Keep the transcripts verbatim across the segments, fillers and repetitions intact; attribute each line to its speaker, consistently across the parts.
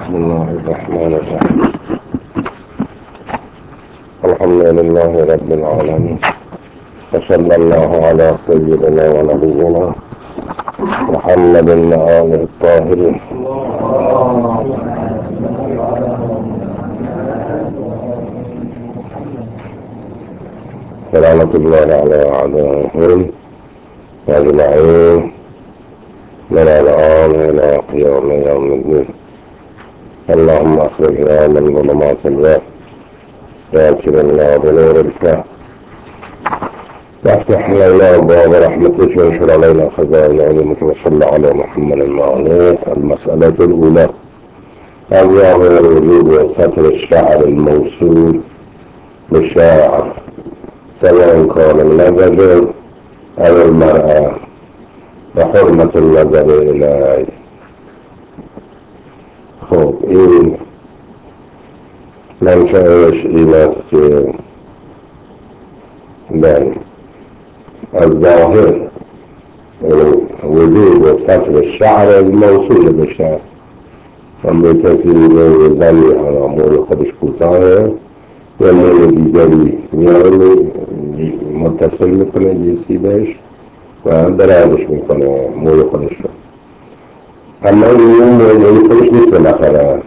Speaker 1: بسم الله الرحمن الرحيم. الحمد لله رب العالمين، وصلى الله على سيدنا ونبينا محمد وآله الطاهرين. سلامة الله على أعدائهم أجمعين من الآن إلى قيام يوم الدين. اللهم أخرجنا من ظلمات الوهم وأكرمنا بنور الفهم، وافتح لنا أبواب رحمتك وانشر علينا خزائن علمك وصل على محمد المعلوم. المسألة الأولى: الظاهر الوجود وسطر الشعر الموصول بالشاعر، سواء كان النظر أو المرأة، وحرمة النظر إليه. خب این منشأش این است که بله الظاهر وجود و سطر الشعر الموصول به شعر، هم به کسی زنی موی خودش کوتاهه یا موی دیگری میاره متصل میکنه جنسی بهش و درازش میکنه موی خودش رو، اما این موی خودش نیست به نفره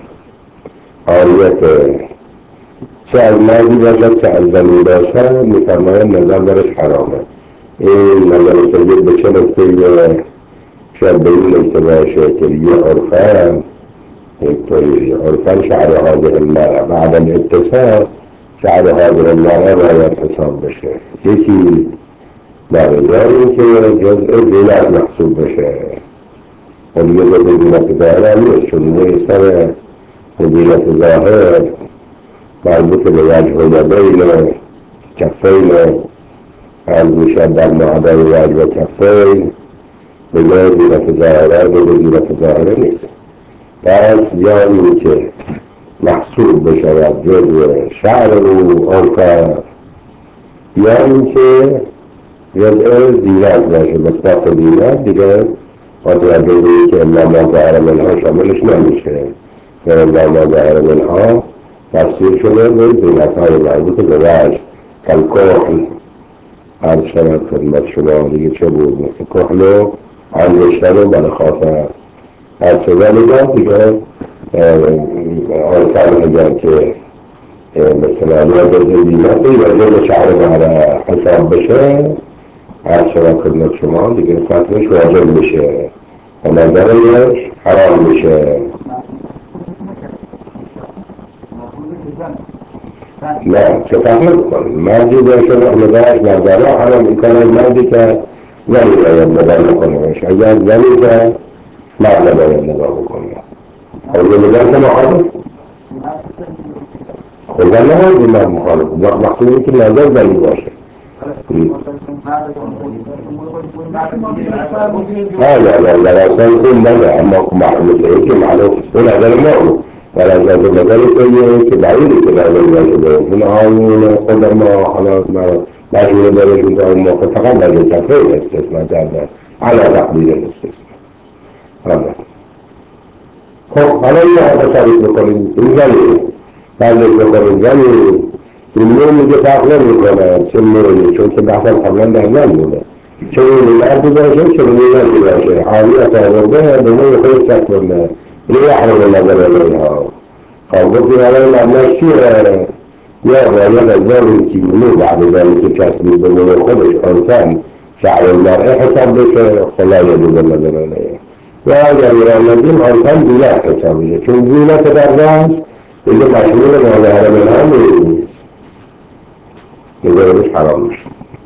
Speaker 1: عاریت چه از مردی باشد چه از زنی باشد میفرماید نظر درش حرامه. این نظر سید به چه نکته شاید به این نکته باشه که یه عرفان اینطوری عرفان شعر حاضر المرأة بعد الاتصال شعر حاضر المرأة باید حساب بشه. یکی برای که جزء زینت محسوب بشه و دیگه جزء زینت ظاهر هم نیست، چون این سر زینت ظاهر مربوط به وجه و یدین کفین از میشد در معدل وجه و کفین به جای زینت ظاهره به زینت ظاهره نیست. پس یا این که محسوب بشود جزء شعر او عرفه، یا این که جزء زینت باشه مصداق زینت دیگه متوجه بودی که الا ما ظهر منها شاملش نمیشه که الا ما ظهر منها تفسیر شده به زینت های مربوط به وجه کالکحل. هر شود خدمت شما دیگه چه بود مثل کحل و انگشتر و بلخاطر هر شده میگن دیگه آنسان میگن که مثلا یا جزء زینت یا جزء شعر باره حساب بشه، هر شود خدمت شما دیگه فترش واجب میشه و نظرش حرام میشه. نه چه فهمه بکن مردی باشه نظرش نظره حرام میکنه، مردی که زنی باید نظر بکنهش، اگر زنی که مرد باید نظر بکنه خود نظر که مخالف خود نظر مرد مخالف وقتی که نظر زنی باشه لا لا لا لا اصلا كل نظر اما معلومة ايه که معلوم اون نظر ما ولی از نظر که که بعیدی که نظر باشه اون آیون خود ما خلاص مجموعه دارشون که اون موقع فقط نظر کفه استثناء کردن علا تقدیر استثناء. خب حالا این حالا شریف بکنیم این زنی بعدش بکنیم زنی این نوع میگه فرق نمی کنه چه نوعی، چون که بحثا قبلا در زن بوده چه نوعی مردی باشه چه نوعی مردی باشه حالیت آورده به نوعی خود سک کنه این احرام نظر علیها. خب گفتی حالا این مبناش چیه؟ یا باید از زنی که نوع بعد زنی که کسبی به نوع خودش انسان شعر المرء حساب بشه خلا یدود نظر علیها، یا اگر ایران نجیم انسان زینت حساب بشه چون زینت در دست دیگه مشمول مظاهر منها نیست نظرش حرام میشه.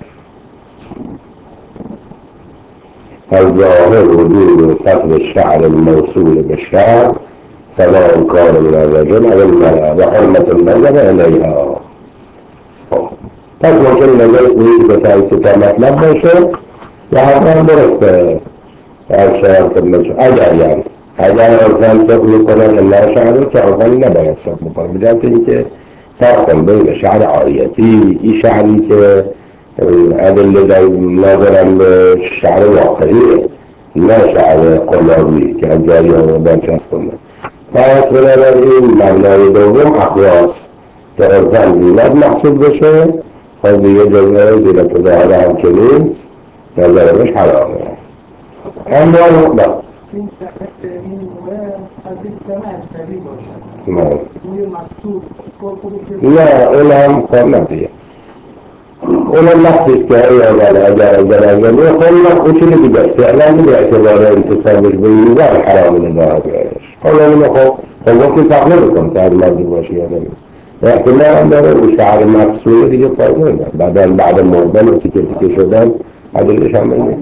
Speaker 1: الظاهر وجود سطر الشعر الموصول بالشعر سواء كان من الرجل او المرأة وحرمة النظر اليها. پس ممکن نظرش نیست به سایستا مطلب باشه و حتی درسته از شعر خدمت اگر یعنی اگر ارزان صف میکنن الله شعره که ارزانی نباید صف میکنن بجانت اینکه فرق بین شعر عاریتی این شعری که ادله در نظرم به شعر واقعیه نه شعر قلابی که از جایی آمدن چست کنه پس بنابراین مبنای دوم اقیاس که عرفاً زینت محسوب بشه، خب دیگه جزء زینت ظاهره هم که نیست، نظرش حرامه. اما نه
Speaker 2: این این از این سمه اجنبی باشد
Speaker 1: نه
Speaker 2: روی مقصود
Speaker 1: نه اون هم کار ندیه، اون هم نقصیست که ای اول اگر اگر اگر اگر خواهی اون چیزی دیگه است فعلا به اعتبار انتصابش به این وقت حرام نگاه بهش. حالا اون خب خب وقتی تقلیل بکن که از مردی باشی یا نمید احتمال هم داره اون شعر مقصوده دیگه فایده نگه بعدا بعد مردن و تیکه تیکه شدن عدلش هم بگه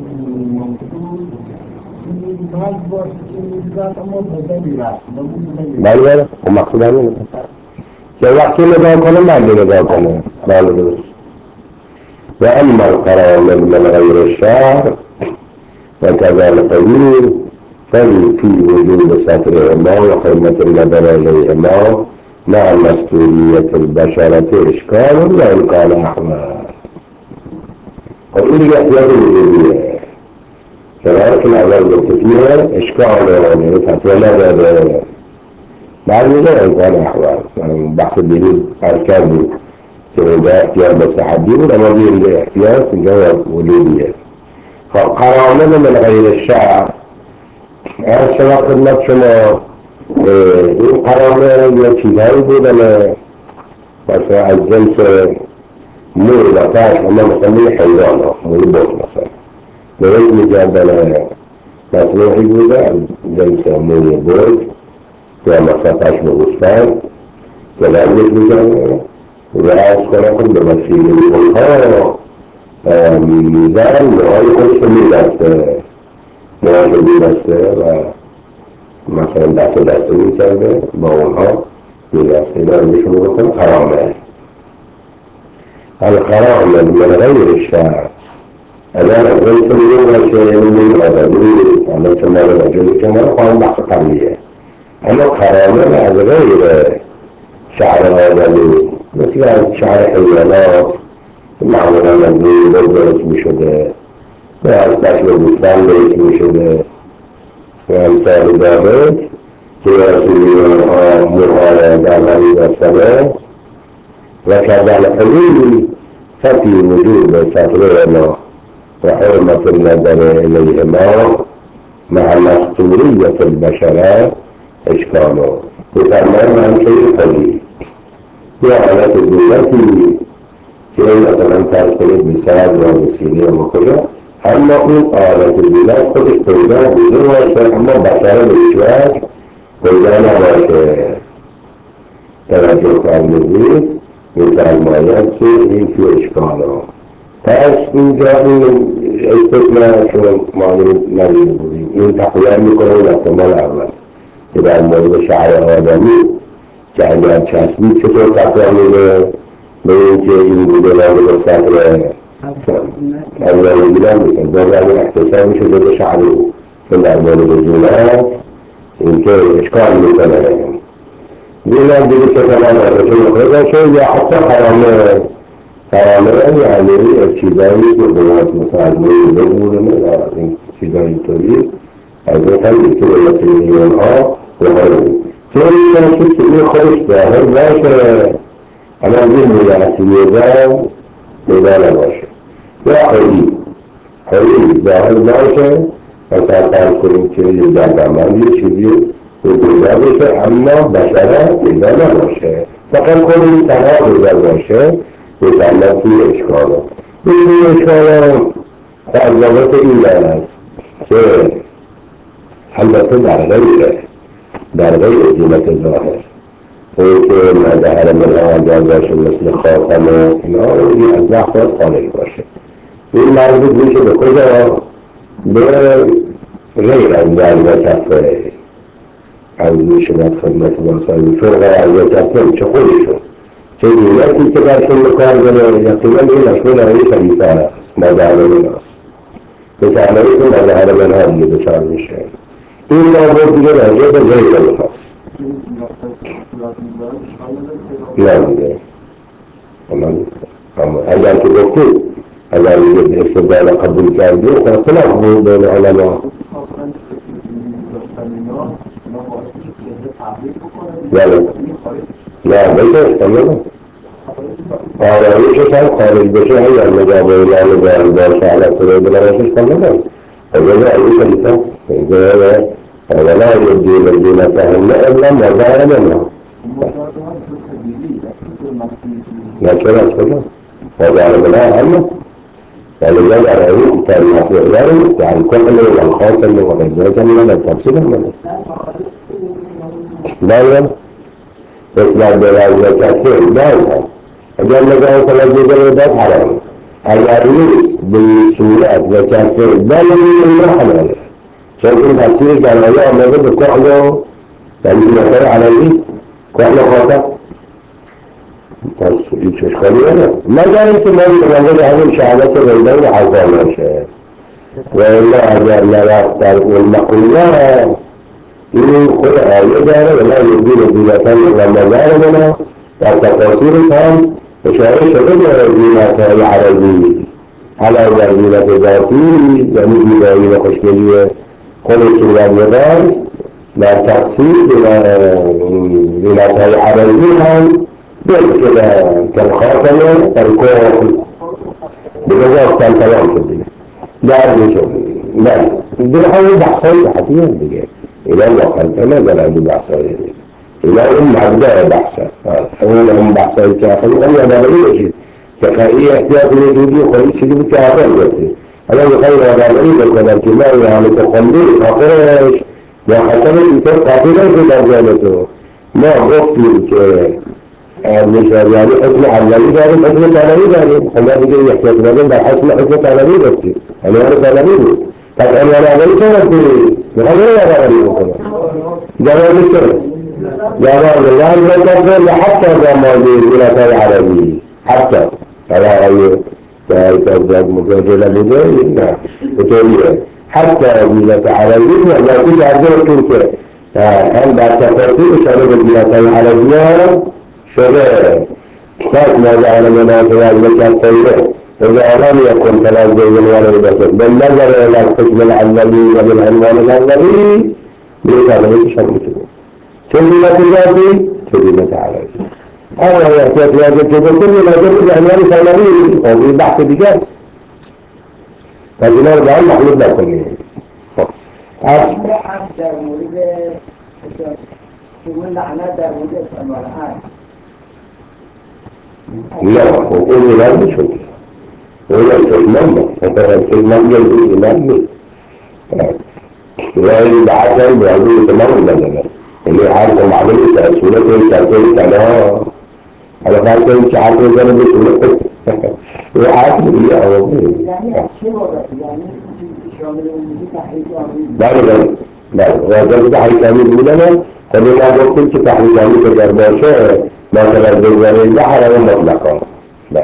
Speaker 1: بله بله خب مقصود هم نگه که وقتی نگاه کنه مردی نگاه کنه بله درست. و اما القرار من غیر الشعر وكذا القليل فلي في وجود سطرهما وحرمة النظر إليهما مع مستورية البشرة إشكال وإن كان أحمد. قليل يحتاج الوجودية كذلك الأول الكثير إشكال يعني فتولى هذا بعد ذلك إن كان أحمد بحث الدليل أركان ده احتياج بس حديد لما بيجي احتياج في جواب وجودية. فالقرامة من غير الشعر هذا سبق النفس ما القرامة يتشيدهاي بودنا بس الجنس مور لطاش وما نسميه حيوانا مولبوت مثلا بغير مجابنا مسموحي بودا الجنس مور بوت وما ستاش بغسطان كذلك مجابنا وعايز كناكم بمثيل الها ميزان وهي خلص ميزان مواجه ميزان مثلا دست دست میکرده با اونها میرسته دارمیشون بکن حرامه. الحرام من غیر الشعر اگر از این سمیون باشه من آدمی اما چمال رجلی که من خواهم بحث قبلیه اما حرامه از غیر شعر آدمی مثل از شعر حیوانات معمولا از روی درست می شده و از تشبه بستان درست می شده و امثال داره که رسولیان ها مرهای در غریب استده و کردن حلیل فتی وجود سطرهما و حرمت النظر الیهما مع مستوریت البشره اشکالو بفرمان همچه حلیل یا حالت دولتی که مثلا فرض کنید بسرد و بسیلی و کجا اما اون حالت دولت خودش پیدا بوده باشه اما بشره به هیچوقت پیدا نباشه. توجه فرمودید میفرماید که این تو اشکالا پس اینجا این استثناء شما معلوم ندیده بودیم این تقویت میکنه این احتمال اول که در مورد شعر آدمی که اگر چسبید چطور تقویت میده به این که این بوده نامه به سطر اول دیدن میکن دارم احتساب میشه جده شعر او که در مورد زونت این که اشکال میکنه دیدن دیگه که تمام آرزون خود باشه یا حتی حرامه حرامه یعنی از چیزایی که بنات متعلقی بگورنه و این چیزایی طوری از این خیلی که باید میلیون ها بخوریم طوری کنشید که این خودش ظاهر باشه اما این میلعصیه دارم میدانه باشه یا خیلی خیلی ظاهر باشه و سرطان کنیم که یه دردمان یه چیزی پیدا بشه اما بشره پیدا نباشه فقط کنیم تنها پیدا باشه بسنده توی اشکالا توی اشکالا ترجمت این است که البته در غیره در غیر جیمت ظاهر اون که مدهر ملها باشه مثل خاتم و اینا این از لحظات خارج باشه این مربوط میشه به کجا به غیر از در کفه از میشود خدمت باسایی فرق از کفه چه خودشون چه دولتی که برشون بکار داره یقینا این اشمال هایی خلیفه هست مدهر ملها به تعملی که مدهر ملها دیگه بچار میشه این مربوط دیگه راجع به غیر ملها نه دیگه اگر که گفتیم اگر یه استدلال قبول کردیم خلاص بود بین علما بله نه بشه اشتمالا آرایشش هم خارج بشه هم یا نگاه ایلان نگاه باشه على سروی بلاشش اشتمالا فجأة أيضا كنت فجأة ولا يبدي الزينتهن إلا ما ظهر منها لكن أصلا وظهر منها هم ولذلك أرأيه كان مسؤولان عن كحل والخاتم والرجاجة من التفصيل منه لا لا إطلاق بلاجة كثير لا لا أجل لك أن تلجي جلدات حرام الأريس بالسورات وكافر بل من المحلل شايفين تفسير كان الله ما بده كحله يعني مثلا على الإيد كحله خاطئ بس إيش إشكالية أنا ما كان يسمى لي هذه شهادة البيضاء حصل شيء وإلا أجل لا يختار والمقولة يقول يجعل ولا يبدي بذاتان لما جعل منها والتفاصيل كان وشعيش غير الدينات العربية على الدينات الذاتية يعني بداية خشبية خلص الوالدان لا تقصير دينات العربية بس كده كالخاتمة كالكوخ بجزاء كان تمام في الدين لا نشوف لا دي حاول بحثين حتيا بجاء إلى الله كان كما قال عندي بحثين إلى أم عبداء بحثة حول أم بحثة الكافر أم يبغي كفائية احتياط الوجودي وخليش يجب الكافر بسي أنا بخير هذا العيد وكذا الكمال يعني تقليل خطيش وحسنت يتبقى في ليس درجانته ما غفل ك مش يعني حسن علمي يعني حسن علمي يعني أنا بيجي يحتاج لازم حسن حسن علمي بس أنا أعرف علمي طب أنا أنا ليس نفسي بغير هذا العلم جواب الشرع جواب الله المتفضل حتى ذا موجود إلى العربي حتى فلا أي تزداد مجادلة بداية بتقول حتى إلى العربي ولا تجعل ذلك هل بعد تفاصيل شرب إلى العربية شباب كيف ما جعل منازل المكان طيب إذا لم يكن ثلاث زي الوالدة بل نظر إلى الحكم العلمي وبالعنوان العلمي ليس هذا ليس شرطه كلمة ذاتي كلمة عليه هذا يحتاج إلى كتب كلمة ذاتي بعنوان ثانوي أو في بحث بجاز لكن هذا عن محمود لا كلمة لا وكل لا مش ممكن ولا الكلمة الكلمة يلزم الإمام وإن بعثا بيعملوا تمام ولا لا اللي عارفهم عملوا تأسولات وتأسولات على على بعض انت عارف زي ما بتقول وعارف اللي هو لا لا لا وهذا تحريك عميد مدنة فلما قلت تحريك عميد الجرباشة ما تلزم زي البحر ومطلقا لا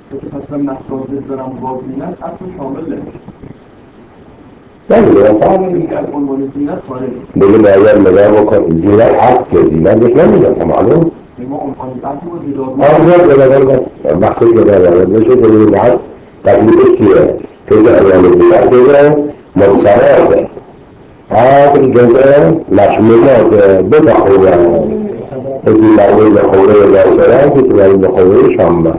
Speaker 1: طيب طبعا بقول ايام مدامك الجيران حق الجيران مش لازم معلوم اه ده ده ده بحث كده ده مش اللي بعد تكليف كده يعني بتاع كده مصارات هذه الجزء مشمولات بضع يعني اللي اللي قويه ده سلام اللي قويه شامله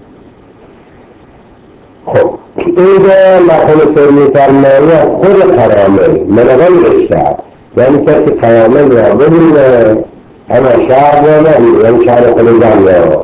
Speaker 1: خب إذا ما خلص المثال خلق حرامي من غير الشعب يعني كيف حرامي يعبدون أنا شعب ولا يعني شعب قليلان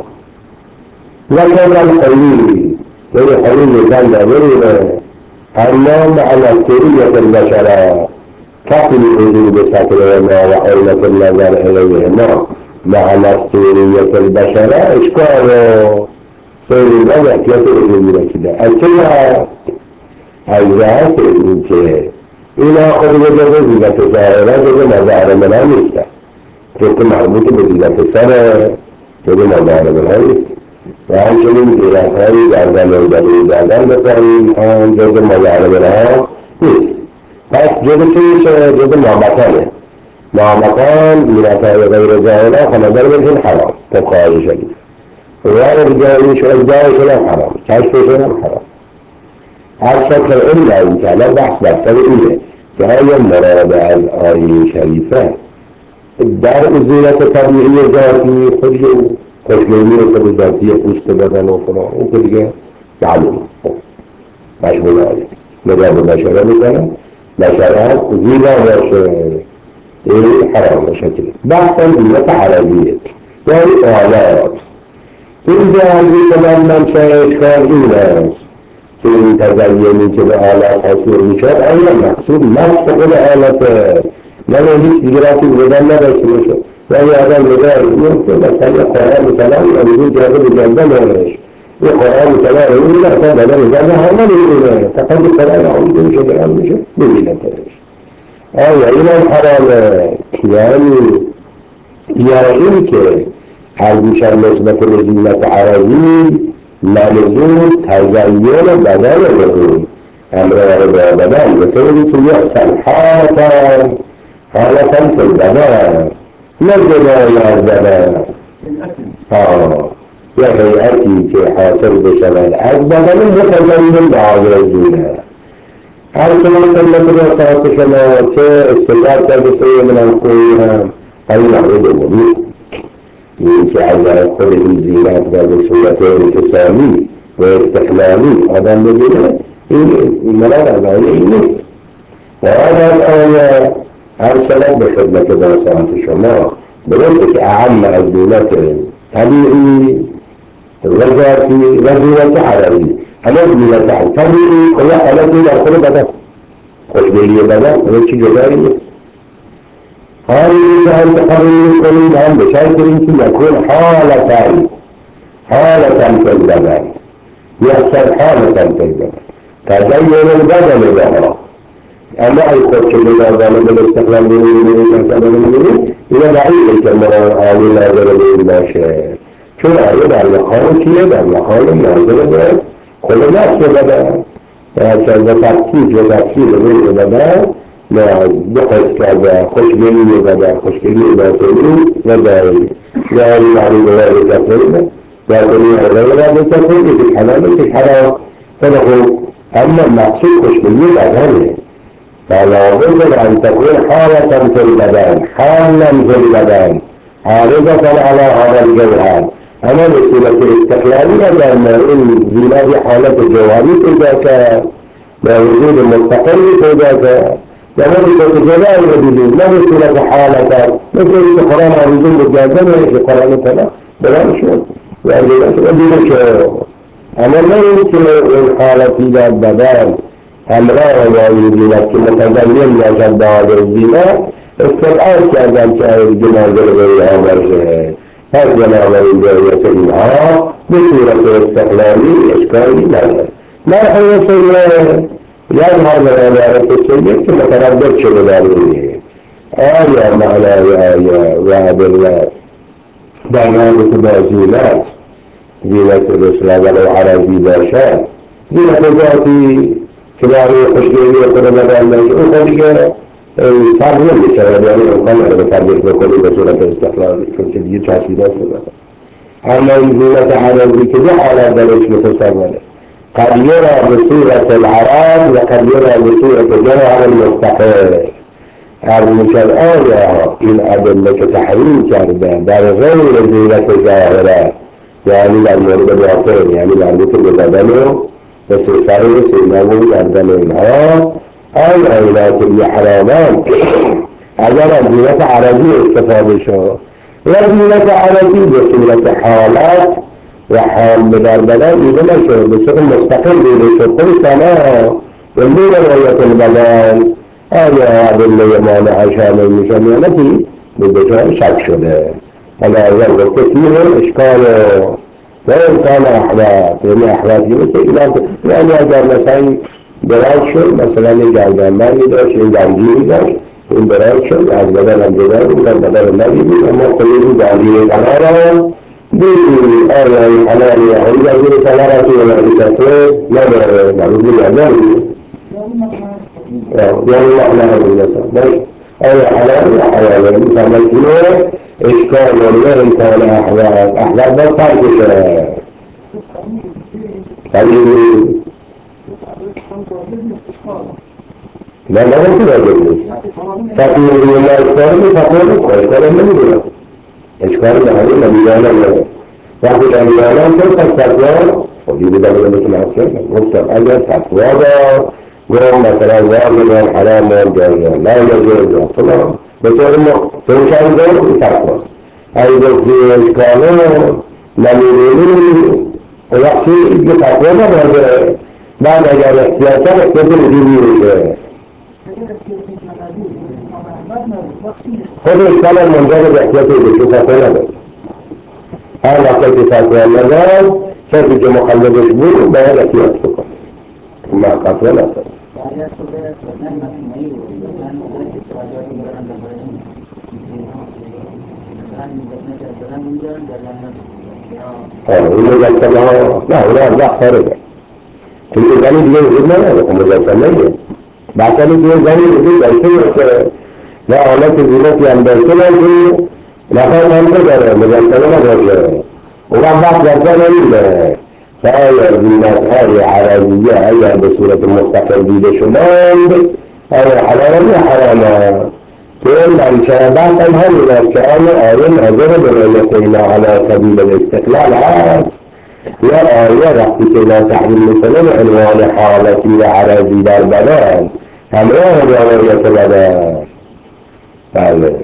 Speaker 1: لكن القليل يعني قليل كان يقول أنهم على سرية البشرة كافل الوجود بساكنهما وحرمة النظر إليهما مع نفسية البشرة إشكاله سيد الأمر كيف من كده الكلمة الذات الإنسان إلى أخذ وجود ذات الظاهرة وما ظهر منها مثله كنت معبوط بذات السنة وما ظهر منها مثله وعن شلين إلى خارج عندنا الدليل عندنا بطريق عن جد ما ظهر منها مثل بس جد كيش جد مع مكانه مع مكان من غير ظاهرة فنظر منه الحرام تبقى شديد وهذا الجاهل شو الجاهل شو حرام كيف شو حرام هذا شكل إلا إن كان بحث بحث إلا فهي المراد الآية الشريفة در زینت طبیعی ذاتی خودشون خوشگلی خود ذاتی پوست بدن و فلان اون که دیگه معلوم مشمول آید نگاه به بشره میکنه بشره زیبا باشه این حرام شکلی بحثا زینت عربیه یعنی آلات این جهازی که من منشه اشکال این است که این تزیینی که به آلات حاصل میشد آیا مقصود نفس خود آلاته من هیچ دیگه راتی بودن نداشته میشه یعنی آدم نگاه میفته مثلا قرآن مثلا امروز جاده به جنده نورش یه قرآن مثلا این میگه اصلا بدن جنده همه نمیدونه فقط قرآن آمده میشه درام میشه نمیدونه ترش آیا این هم حرامه یعنی یا این که هر بیشتر نسبت به زینت عربی ملزوم تزیین بدن بدون امرار با بدن بطوری که یحسن حالتا حالتا فی البدن نه جدای از بدن یا هیئتی که حاصل بشود از بدن متزین به آغاز زینه هر کمان سلمت رسالت شما چه استقرار کرده سوی من الخوی هم این مورد دومی این که از خود این زینت و به صورت انتصالی و استقلالی آدم بگیره این مراد از آیه این نیست و آدم آیه هر سلام به خدمت رسالت شما بلنده که اعم از زینت طبیعی و ذاتی و زینت عربی همه زینت طبیعی کلا حالتی در خود بدن خوشگلی بدن همه چی جدایی نیست هذه جهل تقرير كل عام بشرط يمكن يكون حالة حالة في البدن يحصل حالة في البدن تزين البدن لها أما يخرج من البدن بالاستقلال من المدينة إذا بعيد كما قالوا لا ضرب لا شيء شو يدعى المقام كي يدعى المقام نازل به كل نفس بدن فهذا ترتيب وترتيب من البدن بحث كذا خوشگلی ودا خوشگلی باطنی و داری داری معنی غیر تفریده باطنی غیر تفریده که حلاله که حرام فنقول اما المقصود خوشگلی بدنه فلا بد ان تكون حالة في البدن حالا في البدن عارضة على هذا الجوهر اما بصورة استقلالية لان الزينة حالة الجوهري تذاك بوجود المستقل تذاك يقول لك الجزاء الذي لا يصل حالة مثل القرآن عزيزين بالجازم في القرآن كذا بلا مشهور يعني لا مشهور أنا لا يمكن الحالة إلى البدن أمرار وعيدي لكن متزين يجب هذا الزنا استبعاد كذا كأي الجنازة الغير عمر هذا جنازة الغير يسمعها بصورة استقلالي إشكالي لا لا هو شيء يظهر من العبارة السيد كما تردد شبه ذلك آية معنى آية وعد الله برنامج بازينات زينة الإسلام ولو عربي باشا زينة ذاتي كباري خشبيني وكل مدى الناس وخلق فرق نمی شود يعني امکان رو فرقش بکنی به صورت استقلال چون که دیگه تحصیلات شده اما این زینت عربی که دو حالت درش متصوره قد يرى بصورة العرب وقد يرى بصورة جوهر المستقر المثال آية إن أدلة تحريم كرده در غير زينة الظاهرة يعني در مورد باطن يعني در مثل بدنه وسفر سينه گردن اینها آیات حرامان اگر زینت عربی استفاده شد و زینت عربی به صورت حالات و حال بدر بدن ایده نشد به صورت مستقل دیده شد خود سنه و نور رویت البدن آیا عدله مانع شامل میشمیانتی به بجای شک شده حالا اگر وقت فیه اشکال و امکان احوات یعنی احواتی مثل یعنی اگر مثلا دراز شد مثلا این گردنبندی داشت این گنجیری داشت این دراز شد از بدن هم جدا بود از بدن نمیدید اما خیلی این گنجیری قرار بیدی آیا این حلالی یا این گنجیری قرار توی نمیسته نداره معلوم گردن یعنی معنی هم مثلا آیا حلال یا حلال مثلا کنه اشکال و نه امکان احوال احوال باید ترک شه خیلی نه نه نمیتونه واجب نیست. فتوی روی اشکال نیست، فتوی نیست، اشکال هم نمیدونم. اشکال نهایی نمیدانم. وقتی نمیدانم تو پس فتوا خب دیگه بودم بودم اصلا گفتم اگر فتوا دار گفتم مثلا واجب حرام جایز لا یجوز فلان به طور ما فروشان دار این فتواست. اگه گفتی اشکاله نمیدونی وقتی دیگه فتوا نداره بعد اگر احتیاطا احتیاط مدیری میشه خود اشکال هم منجر به احتیاط بشه فتوا نداره. هر وقتی که فتوا نداره کسی که مخلصش بود باید احتیاط بکنه. ما فتوا نداره. اون مجسمه ها نه اونا از وقت خارجه چون که زنی دیگه وجود نداره خب مجسمه ایه بحثانی دیگه زنی وجود داشته باشه نه حالت زینتی هم داشته باشه نفر هم نداره مجسمه نداره اون وقت وقت نمیده فایا زینت های عرضیه اگر به صورت مستقل دیده شدند آیا حلال یا حرامه كل من شابات هم من الكلام آيين أجرب الرجل على سبيل الاستقلال عاد يا آية رأسي كلا تحريم مثلا عنوان حالتي وعراضي دار بنان همراه جوارية لدى فعلا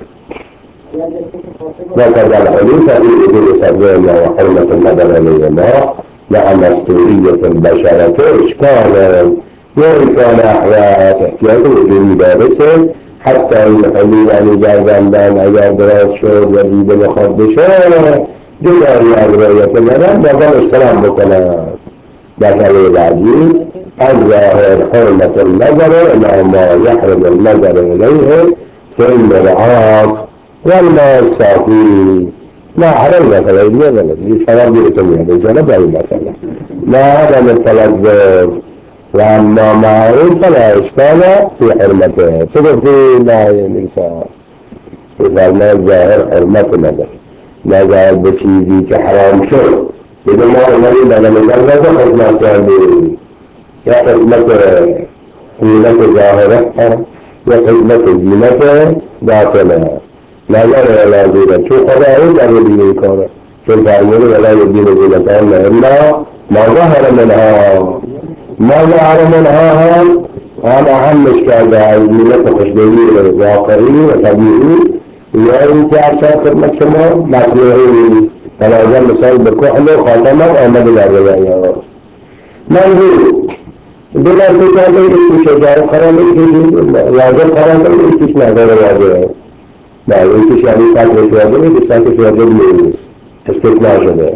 Speaker 1: وكذا الحديث في وجود سبيل وحرمة النظر لله مع مسؤولية البشرة إشكالا وإن كان أحياء تحتيات وجود بابسه حتى الحلول عن جازندان اگر دراز شد و دیده بخواد بشه جداری از رویت مدن بازم اشترام بکنن مسئله بعدی از ظاهر حرمت النظر الى ما يحرم النظر الیه فی المرعات والماء الصافی ما حرم مثلا ایدیه بلد شراب دیرتون یاد جنب ای مثلا ما عدم التلذذ وأما معروف فلا إشكال في حرمته صدق لا ينسى إذا ما ظاهر حرمة نظر ما ظاهر بشيء كحرام شو إذا ما نريد أن نجرد حرمة هذه يا حرمة حرمة ظاهرة يا حرمة زينة باطنة لا يرى ولا زينة شو قضاء إلا يدين الكون شو تعلمون ولا يدين زينة إلا ما ظهر منها ما ظهر منها هم أنا أهم إشكال زينة خشبية واقعية وطبيعية يعني تعرف المجتمع مطلوعي فلا زال مثال بكحله خاتمه أو مدل الرواية ما نقول بلا تجارة إيش شجاع قرار إيش واجب قرار إيش نظر واجب لا إيش يعني كاتب واجب إيش كاتب واجب ليه استثناء شده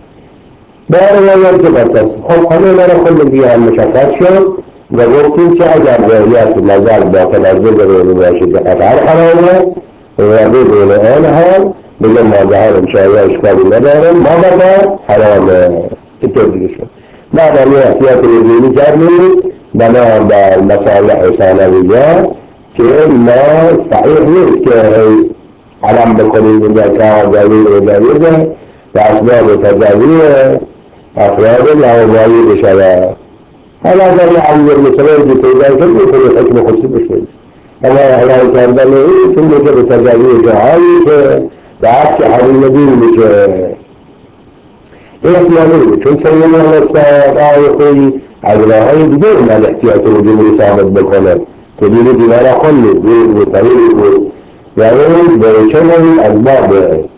Speaker 1: بار واجب جبرت خب همه مرا خود بیا مشخص شد و گفتیم که اگر روایات نظر با تنظر ضروری باشد قطعا حرامه و بدون آن هم بگم ما ظهر انشاءالله اشکالی ندارم ما بدا حرامه اینطور دیگه شد بعد هم احتیاط رجوعی کردیم بنا با مصالح ثانویه که ما صحیح نیست که علم بکنیم اینجا که دلیل و دلیل و اسباب تجاویه افراد لاوبایی بشود حالا اگر یه مثلا که پیدا شد میتونه حکم خودی بشه اما اعلان کردن این چون میشه به تجاوی جهانی که به عکس حریم دین میشه این احتیالی چون سیدنا الاسلام آقای خویی از راههای دیگه اومد احتیاط وجوبی ثابت بکنه که دین دیوارا خونید دین به طریق بود یعنی به چنین اسباب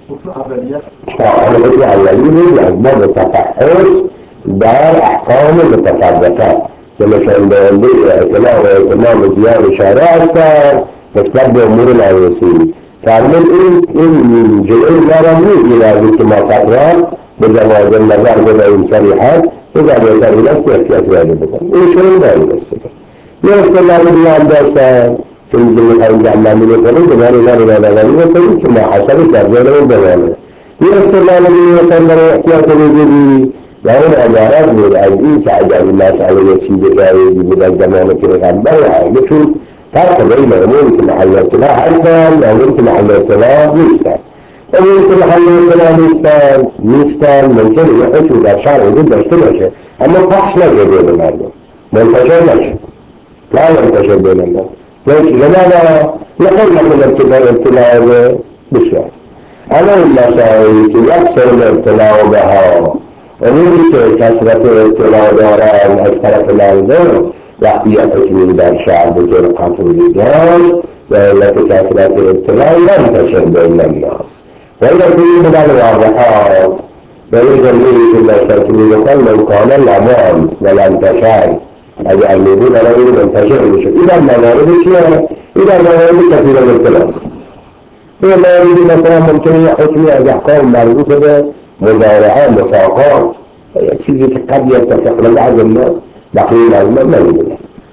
Speaker 1: حالت اولی بود اسباب تفحص در احکام متفرقه که نشان دهنده اطلاع و اعتمام زیاد شارع هستند نسبت به امور ناموسی تعمل این این جلوی ما را میگیرد که ما فقط به جواز نظر به این صریحات اذا بهترین است که احتیاط واجب بکنیم این چنین داریم است یه اصطلاح دیگه هم داشتن که اینجا میخواییم جمعی بکنیم که من اینا رو نادانی بکنیم که ما حسبش در ذهنمون بمانه یه اصطلاح دیگه مثلا برای احتیاط وجودی و اون عبارت بود از این که اگر این مسئله یه چیز جایزی بود از زمان پیغمبر و چون فرق بین امور که محل اطلاع هستن و امور که محل اطلاع نیستن امور که محل اطلاع نیستن نیستن ممکنه یه حکم در شرع وجود داشته باشه اما پخش نشه بین مردم منتشر نشه لا ينتشر بين الناس. ليش؟ لماذا؟ يقول لك الابتلاء الابتلاء بالشهر. أنا المسائل يكسر الابتلاء بها ومن كثرة الابتلاء دوران أكثر الأنظر وحياتك من دار شعب بطرقة الرجال والتي كثرة الابتلاء ينتشر بين الناس وإذا كنت من الواضحات وإذا الذي إذا تتمنى لو كان الأمان والانتشار أجعل نقول أنا أريد أنتشر إذا ما نريد إذا ما نريد كثير الابتلاء إذا ما يريد مثلا ممكن يحكمي أحكام مربوطة بمزارعات مساقات شيء قد يتفق لبعض الناس بقيل الماء ما يريد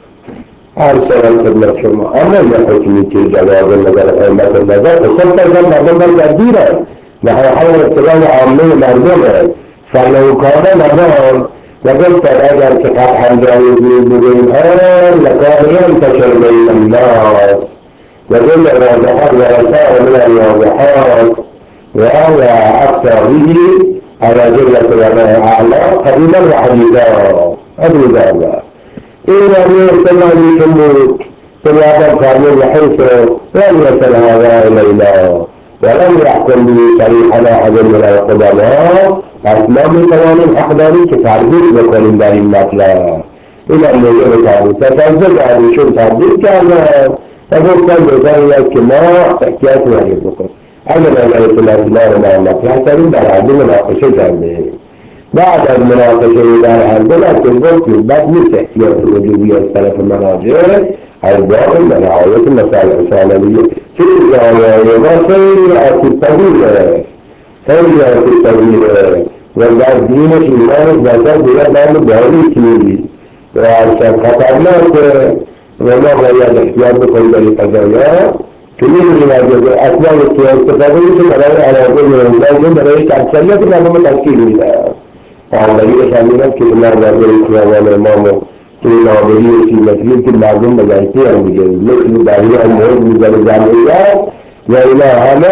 Speaker 1: أرسل خدمة شما أما يحكمي كي جواب النظر حرمة النظر وصلت الجنة ضمن تقديرا نحن حول السلام عامل مردمة فلو كان نظر لقلت أجل كتاب حمدان بين آل لكان ينتشر بين الناس وجل الواضحات ورسائل من الواضحات وهذا أكثر به على جلة الأعلى قديما وحديثا أبو ذهب إذا يرسل لكموت سيادة كامل وحيث لم يصل هذا إلينا ولم يحكم به صريحا أحد من القدماء أسماء قوانين أقداري كتعرض بقول دار المطلع إلى أن يقول ستنزل عن شو تعرض كان فقلت كان بذلك كما احتياط واجب بقول أنا لا يقول الأسماء مع المطلع سألين دار عندي مناقشة جانبه بعد المناقشة إلى عندنا تنظر في بعض من احتياط الوجوبية الثلاث المراجع البعض من رعاية المسائل الإنسانية في الجامعة في التغيير فهي في التغيير والبعض دين في الله ذاته بيضع مدهوري وعشان خطرناك وما غير الاحتياط بكل ذلك الجامعة كمين العلاج أثناء التغيير في العلاج على كل العلاج من رأيك أكثر لكن هذا متأكيد منها وعلى ذلك خلينا كلنا ذلك والإمام كلنا بديه في مسجد المعلوم مجالسي عن بجانب مثل دارية المهم من الجامعيات وإلى هذا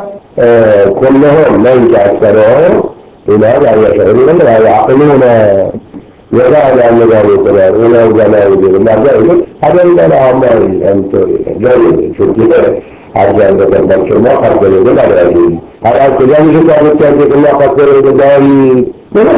Speaker 1: كلهم لا يتأثرون إلى هذا يشعرون لا يعقلون ولا يعلمون ذلك ولا يجب ما ذلك هذا إلا العمال أنت جاي شو كده عجل بتبقى ما قدر ولا راجل هذا كلام يقال كذا ما قدر داري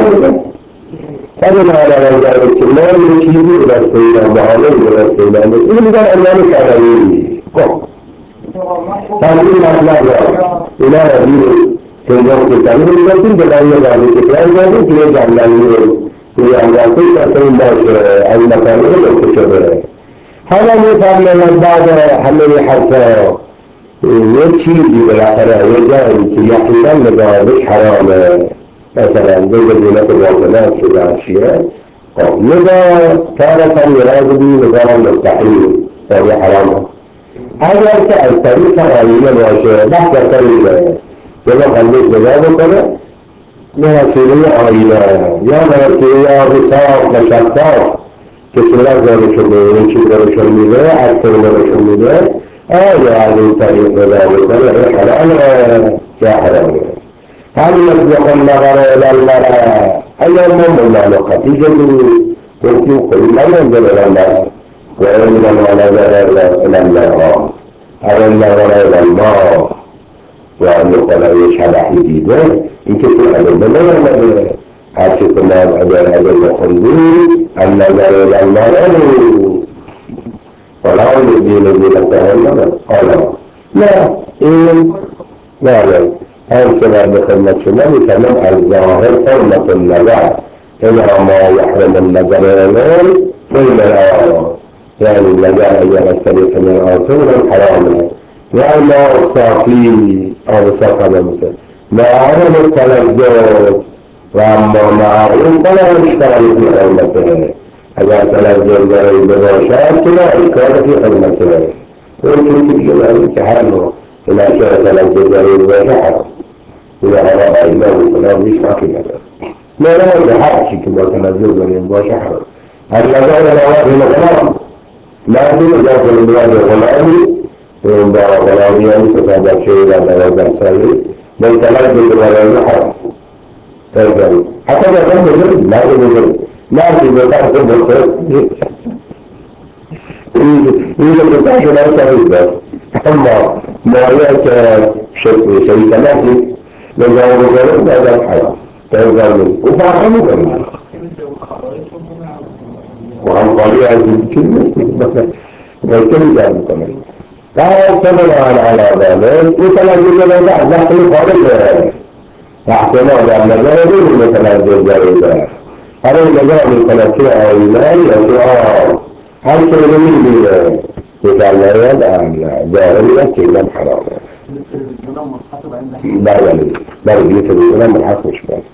Speaker 1: هذا ما على ذلك الكلام يشير إلى السيدة معامل إلى السيدة إذا كان أمامك على قم تعليم أخلاق إلى رجل كنجار كتابه لكن بلاي ذلك الكلام ذلك يجعل لأنه يعني كل أسلم باش المكان والكتابة هذا مثال من بعد حمل حتى يشير بالآخرة يجعل يحلل لذلك حرام مثلا زي الزينة الوطنات في الأشياء لذا كانت يراد به نظام مستحيل وهي حرام هذا التاريخ رأينا وشيء بحث التاريخ وما خليت بذلك كذا نواسيلية رأينا يا نواسيلية بصار مشاكات كثيرات ذلك الشيء الشميلة أكثر من الشميلة هذا هذا التاريخ بذلك كذا حرام يا حرام هل يطلق النظر إلى المرأة أي من المعلقة في جميع تركيب كل ما ينزل إلى المرأة وإنما نظر إلى المرأة أو النظر إلى الماء وأن يقول يشهد حديده إن كنت هذا البلد حاسس ما أدر هذا الخنزير النظر إلى المرأة ولا يدين الذين تهمنا قال لا إن لا لا أرسل بخدمة شمال كمان الظاهر حرمة النظر إلى ما يحرم النظر إليه فإن يعني النظر إلى السريق من الأرسل حرام يعني ما أصافي أو أصاف مثل ما عرم التلجر وأما ما عرم فلا يشتغل في حرمته إذا تلجر بالرشاد لا يشتغل في حرمته ويمكن تجيب الامتحان إلى شيء تلجر بالرشاد إذا أراد إمام السلام مش حاكمة لا لا لا حاكي كما تنزل من ينبوش حرم النظر إلى وجه الغلام لا يمكن ذات البلاد الغلامي وينبع غلاميا فتابع شيء لا يوضع سالي بل تنزل بالغلام حرم تنزل حتى لا تنزل لا تنزل لا تنزل تحت البصر این که بتاع شما صحیح دست اما مایه که شریک نفسی نظام بکنه نظام حرام تنظام و فاهمه کنه و هم قالی از این کلمه ممكن ذلك قال سبحان على ذلك متلذذ بعد نحن خارج احتمال أن ذلك متلذذ ذلك هذا المجال الثلاثية إيمان يسوع هل تلمين بي يقال لا يدعى ظاهرية كلام حرام لا يعني لا يجيس الكلام الحق مش بس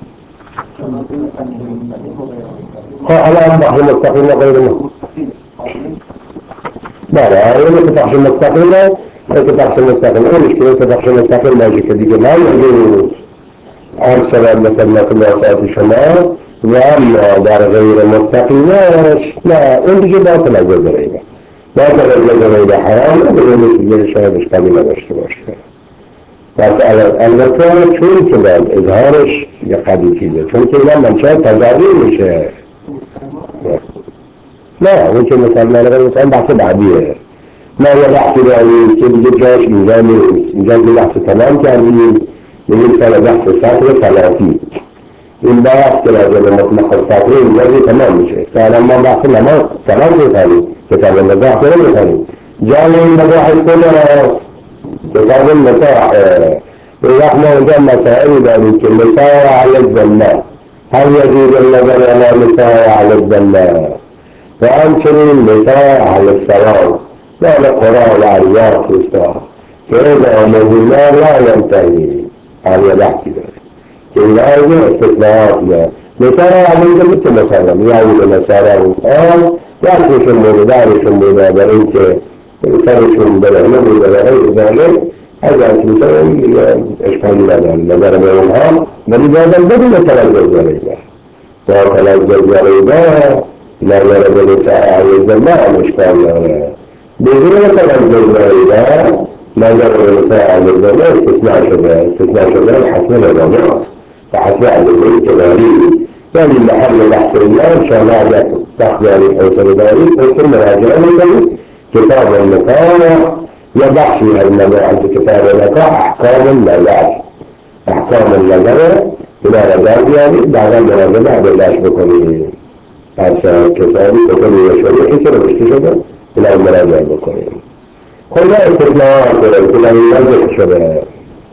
Speaker 1: قال أن بعض المستقيم غير المستقيم لا لا هي ما تفتحش المستقيمة ما تفتحش المستقيمة ايه مشكلة تفتحش المستقيمة ماشي كده ما يجوز أرسل مثلا كل وسائط الشمال وأما دار غير المستقيمة لا انت جدا تلقى جريبة لا تلقى جريبة حرام لا تلقى الشهادة اشتغل ما بشتباش بس البته چون که باید اظهارش یه قدی چیزه چون که من منشه تجاوی میشه نه اون که مثلا من مثلا بحث بعدیه ما یه بحثی داریم که دیگه جاش اینجا نیست اینجا یه بحث تمام کردیم یه مثلا بحث سطر ثلاثی این بحث که راجع به مطلق سطر اینجا دیگه تمام میشه فعلا ما بحث نماز تمام میکنیم کتاب نگاه کنیم میکنیم جای این مباحث کنه كتاب المتاع ونحن عندنا مسائل ذلك المتاع على الجنة هل يجوز النظر على المتاع على الجنة وأنشر المتاع على الثواب لا القرآن العريات في الثواب فإذا مهما لا ينتهي هذا بحث ذلك كلا هذه استثناءات لا متاع على الجنة مثلا يعني مثلا الآن يأتي شمول دار شمول دار إنك سرشون بلغنا بلغنا ذلك هذا مثلا إشكال لنا نظر بينها ولذا بدون تلذذ عليها وتلذذ عليها لا يرد النساء على الجماعة إشكال لنا بدون تلذذ عليها لا يرد النساء على الجماعة استثناء شباب استثناء شباب حسن الجماعة فحسن على البيت كبارين يعني محل بحث الله إن شاء الله تحت يعني حسن داري ثم راجعنا كتاب النكاح يبحث المباح في كتاب النكاح أحكام النجاح أحكام النجاح إلى رجال يعني بعد المراجعة بعد اللاش بكوني هذا كتابي بكوني يشوي حسن واشتشبه إلى المراجعة بكوني كل استثناءات كل المنزل شباب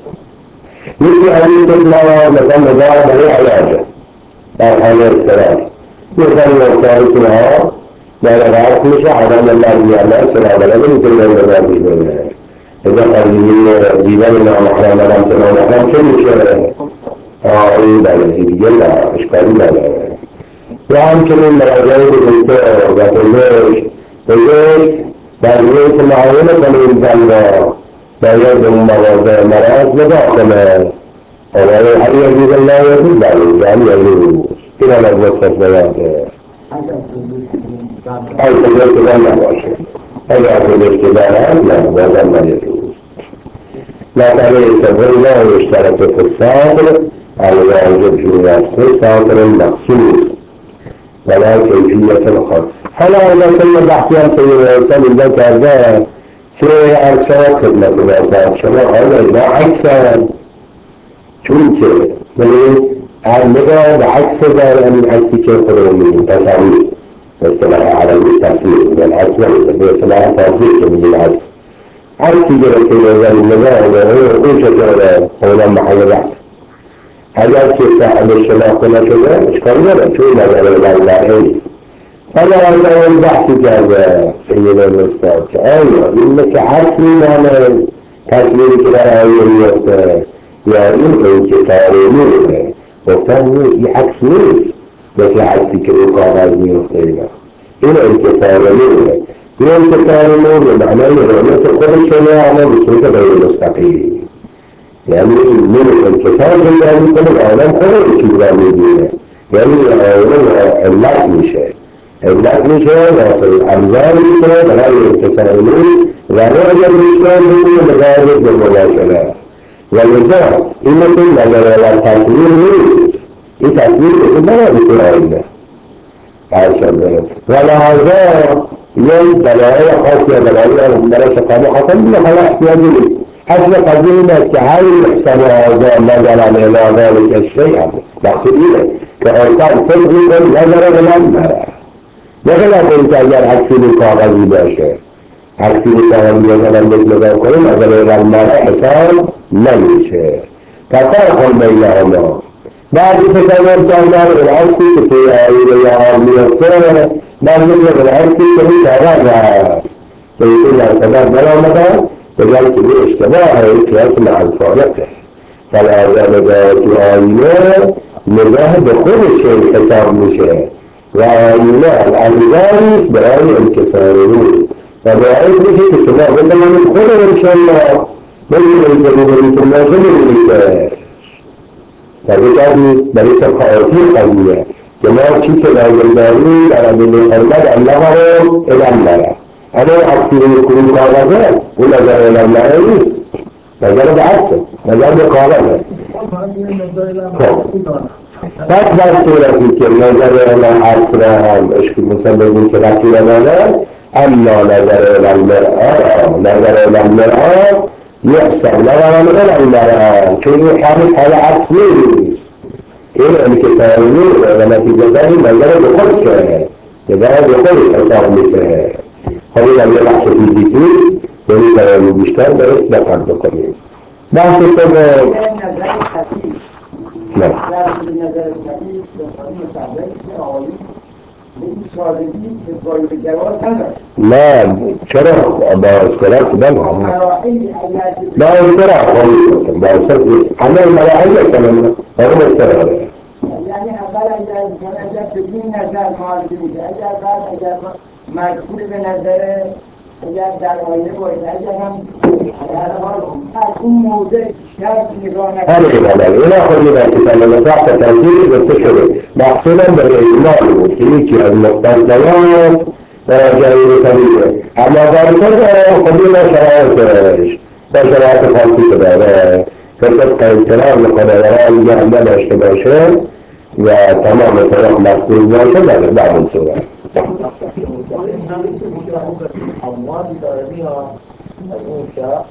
Speaker 1: مثل هذه الاستثناءات مثلا نجاح بني علاجه أرحام الثلاث مثلا وكارثها لا رغبت مش حرام الله بيعمل سلام عليكم كل ما بيقول إذا قال لي ديوان ما محرم الله سلام عليكم شو مش آه إيه ده اللي يلا إشكال لا يعني كل ما رجعوا بالتو وقالوا ليش بعدين معانا كانوا ينزلوا بعدين ما وضع مرض لبعضنا ولا هل يجوز الله يجوز يعني يجوز كده لا بوصف بيان أي تجربة لا بأشياء أي تجربة لا ولا ما يجوز لا تعليه تبرنا ويشترك في الصادر على واجب جنات في الصادر المقصود ولا كيفية الخط هلا إذا كنا بحثيان سيدنا الإنسان الذي هذا في أرسال خدمة الأساس شما هذا إذا عكسا شون كده من المدى بعكس ذلك من عكس كيف من تساوي والسلاح على التفسير والعكس والسلاح تفسير من العكس عكس جرى كده ذلك المدى وهو يقول شكرا هو لما حل بحث هذا كيف تعمل الشلاح كنا كذا اشكال ولا شو لا لا لا لا ايه هذا هذا البحث كذا سيدنا الأستاذ أيوة إنك عكس من تسليم كده أيوة يعني انكسارين وكان يحكسين بس يحكسي كده قاعدين وخيرا إلى انكسارين إلى انكسارين معناه إنه تقول الشريعة بصوت غير مستقيم يعني من الانكسار يعني كل العالم هو الكبرانيين يعني اللحن شيء اللحن شيء وفي الأنظار شيء غير انكسارين غير الإسلام هو مغارب والمباشرات والنزاع إما كنا ولا تأثير منه التأثير إما بكرائنا عشان ولا هذا یک دلایل خاص یا دلایل برای شقامه خاصه میگه حالا احتیاجی نیست. حسن قضیه این است که هر محسن آزار نظرم الازار کشفی هم مقصود اینه که آیتان فکر میکن نظر علم نره نخلاف این که اگر اکسید کاغذی باشه اکسید کاغذی نظرم بهت نظر کنیم نظر علم نره حساب نمیشه تفرق بینهما بعد تصور کردن العکسی که توی آیه یا میفته بعد میگه العکسی که این کاغذ هست که این مرتبط برآمدن بجای که این اشتباه قیاس مع الفارقه فالآزم ذات آینه نگاه به خودش حساب میشه و آینه الانظاریست برای انکسار روی و باید میشه که شما بتمانید خود انشاءالله بگیرید که بگیرید که نازه بگیرید در بکردید برای سبقاتی قضیه که ما چی که لازم داریم در عدل خلمت الله رو علم داره اما اکسیر کنون کاغذه اون نظر علم داره نیست نظر به عکسه نظر به کاغذه پس در صورتی که نظر علم عکس را هم اشکل مثلا بگیم که رفتی نداره اما نظر علم مرآ نظر علم مرآ يحسب نظرا علم مرآ چون این حال حال عکس نیست این انکساری و نتیجه داری نظر به خود که نظر به خود حساب میشه خواهی هم یه بحث فیزیکی یعنی برای بیشتر درست بقرد بکنیم بحث تو به
Speaker 2: نظر خفیف
Speaker 1: نه
Speaker 2: نظر خفیف مصابه که آقایی به این سادگی که باید جواز نداره
Speaker 1: نه چرا با اسکلات بلها با اسکلات خواهی با اسکلات همه مراحل کنم برای اسکلات
Speaker 2: یعنی اول اگر بدین نظر معرفی میشه اگر بعد اگر مجبور به نظر اگر در آینه باید اگر هم در حال از اون موضع شرط نگاه نکنه
Speaker 1: همین مدل اینا خودی در کتاب نصح و تنظیر گفته شده مقصودا به اجماع بود که یکی از مستثنیات مراجعه رسالیه اما ظاهرا خودی ما شرایطش با شرایط خاصی شده و فرصت اعتراض میکنه و رأی جهنم داشته باشه و تمام طرق مقصود باشه در بعد اون صورت
Speaker 2: اموال دارمی ها از اون شخص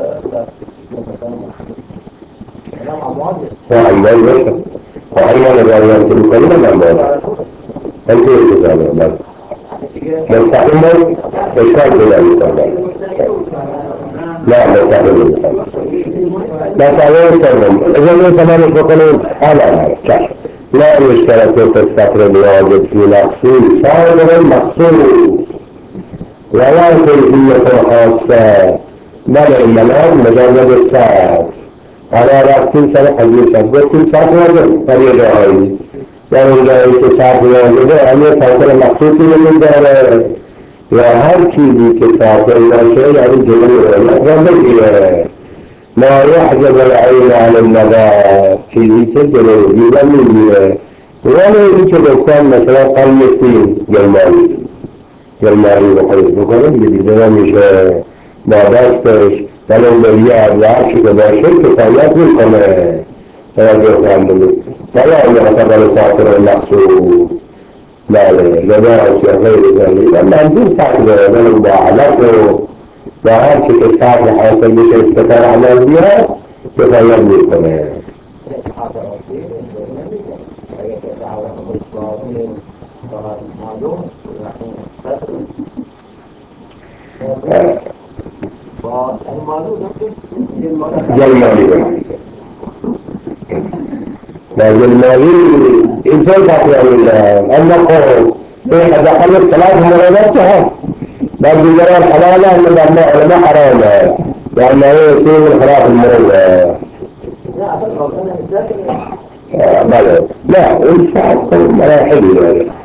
Speaker 2: مثلا اموال
Speaker 1: وعمال بشه وعمال نظریات که میکنیم من باید من که اتزاله من مستقیم باید اشکال پیدا میکنم نه مستقیم میکنم مستقیم میکنم اذا میتمامش بکنیم آلا چشم لا يشترك في السفر الواجب في مقصود صادر المقصود ولا كيفية خاصة بل المنام مجرد الساعة على رأسين سنة حديثة وكل ساعة واجب فريد عايز يعني إذا إيش ساعة واجب يعني فاصل المقصود من داره وهر چیزی که فاصل باشه يعني جميع الأخرى ما يحجب العين عن النظر چیزی که جلوی دیدن میگیره ولی این که دکتر مثلا قلب سین جلمانی جلمانی بخورید بکنه دیگه دیده نمیشه با دستش ولی بلیه ارزش که باشه کفایت میکنه توجه خواندنی ولی این اعتبار ساکر مقصود بله لباس یا غیر ذلك و منظور ساکره ولی با علت و و هر چی که سطح حاصل میشه استفاده عمل بیاد کفایت میکنه جلمالی بکنید و جلمالی اینطور تقریبا میدن اما خب این دخل الثلاث مرادات هست بعد الجرائم حلالة إنما علماء حرامة لأنه يصير من خلاف المروءة. بلى لا والساعة مراحل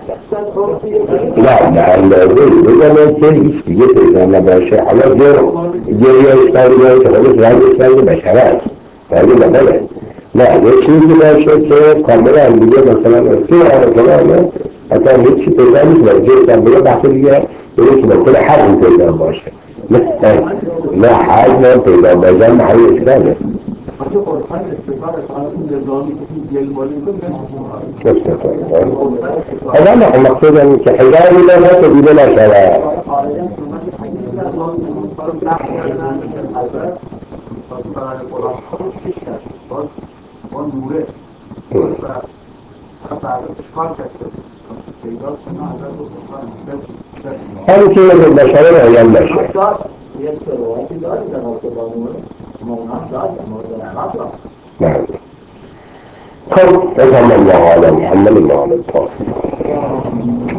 Speaker 1: لا لا الزول إذا ما يصير يصير أنا بشيء على جر جريه يشتغل يشتغل لا يشتغل بشرات هذه مثلا لا يشيل ما شيء كاملا عندي مثلا الساعة على كلامه أكان هيك شيء تاني لو جيت عم بيروح على يقولك ما كل حاجة تقدر باشه لا لا حاجة تقدر بجمع على الإسلام
Speaker 3: خود قرآن استفاده از این نظامی که جلمالی
Speaker 1: هذا نحن مقصودا كحجار لا لا تجد لا شراء هذه كلمة البشرية هي البشر نعم صلى الله على محمد وعلى اله وصحبه